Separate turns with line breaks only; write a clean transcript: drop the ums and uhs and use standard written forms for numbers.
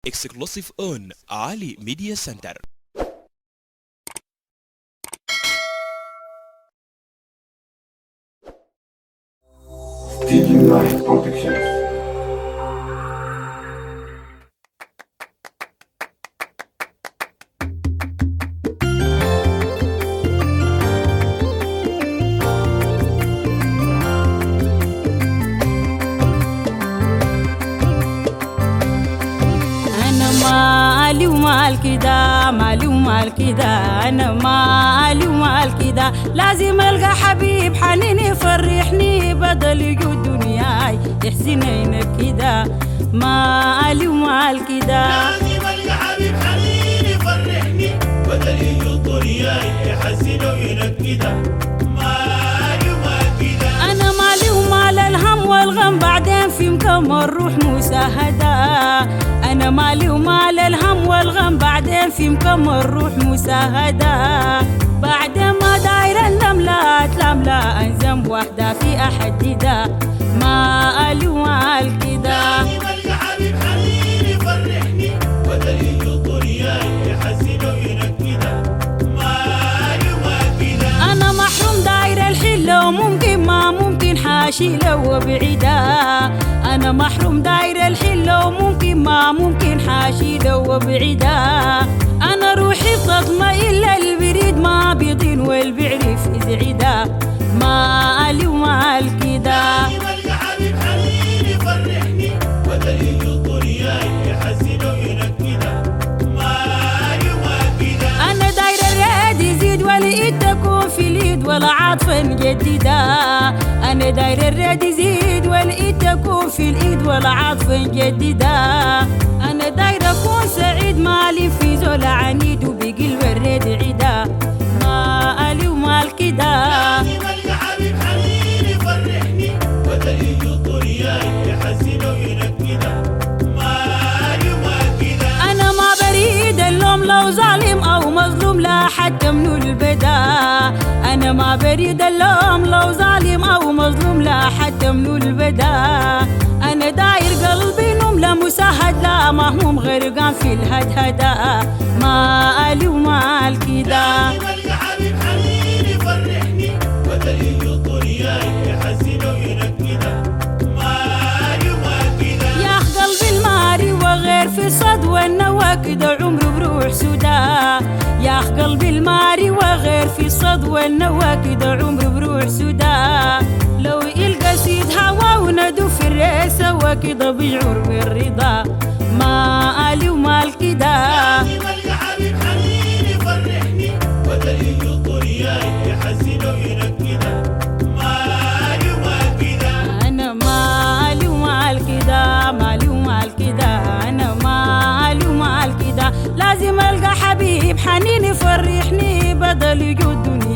Exclusive on Ali Media Center.
Studio Night Productions.
مالي ومال كدا مالي ومال كدا أنا مالي ومال كدا لازم ألقى حبيب حنين يفرحني بدل يجود دنياي يحزنين كدا مالي ومال كدا
لازم ألقى حبيب حنين يفرحني بدل يجود دنياي يحزنين كدا مالي ومال كدا
أنا مالي ومال الهم والغم بعدين في مكمل روح مساهدة أنا مالي ومال الهم والغم بعدين في مكمل روح مساهدة بعد ما داير النملات لملا أنزم وحدة في أحددة مالي ومال كدا
لازم ألقى حبيب حنين يفرحني بدل يجود دنياي يحزنين كدا مالي ومال كدا
أنا محروم داير الحلة وممكن ما ممكن حاشي لو بعيدة أنا محروم داير الحلة وممكن ما ممكن حاشي لو بعيدة أنا روحي بتطمئن البريد ما بيضين والبعرف إزعيدة مالي ومال كدا
لازم ألقى حبيب حنين يفرحني بدل يجود دنياي يحزنين كدا مالي ومال كدا
أنا داير الراد يزيد ولقيت تكون في اليد ولا عاطفة مجددة أنا داير الراد يزيد ولقيت تكون في الإيد ولا عاطفة مجددة أنا داير أكون سعيد مالي في زول عنيد وبقلب الراد عيدة مالي ومال كدا
لازم ألقى حبيب حنين يفرحني بدل يجود دنياي يحزنين كدا مالي ومال كدا
أنا ما بريد اللوم لو ظالم أو مظلوم لا حتى من البدا أنا ما بريد اللوم لو ظالم أو مظلوم لا حتى من البدا أنا داير قلبي نوم لا مساهد لا مهموم غرقان في الهدهدة مالي ومال كدا
لازم ألقى حبيب حنين يفرحني بدل يجود دنياي يحزنين كدا مالي ومال كدا
يا أخ قلبي الماري وغير في الصد والنوى كده عمره بروح سودا يا أخ قلبي الماري وغير في الصد والنوى كده عمره بروح سودا لو يلقى سيد هوا وندو في الرئاسة وكده بيشعر بالرضا مالي ومال كدا
لازم ألقى حبيب حنين يفرحني بدل يجود دنياي يحزنين كدا مالي ومال كدا
أنا مالي ومال كدا مالي ومال كدا أنا مالي ومال كدا لازم ألقى حبيب حنين يفرحني بدل يجود دنيا